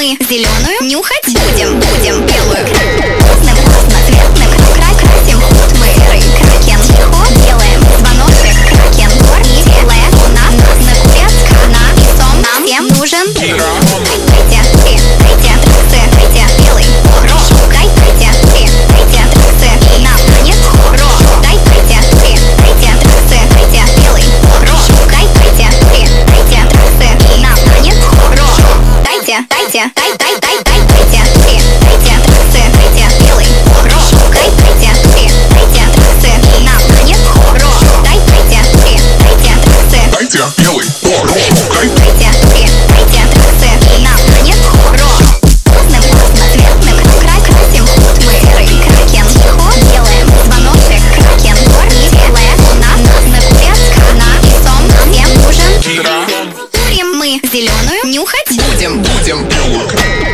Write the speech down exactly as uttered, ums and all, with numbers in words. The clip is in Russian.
мы зеленую нюхать будем, будем белую. Вкусным, разноцветным, край красим худ мы серый кракен. Тихо делаем звоночек, кракен гор и белая луна. На купец крана и сон нам всем нужен. Дайте, три, дайте, трассы, дайте, белый порошок. Дайте, три, дайте, трассы, и нам танец хорош. Дайте, три, дайте, трассы, дайте, белый порошок. Дайте, три, дайте, трассы, и нам танец хорош. Дайте, дайте, дай, дай, дай, дай, дайте, три, дайте, трассы, дайте, белый порошок. Дайте, три, дайте, трассы, и нам танец хорош. Дайте, три, дайте, трассы, дайте белый порошок. Дайте, три, дайте, трассы, и нам танец хорош. Вкусным, разноцветным, край красим худ мы серый кракен. Тихо делаем звоночек, кракен гор и белая луна. На купец крана и сон нам всем нужен. Курим мы зеленую нюхать Будем, будем белую.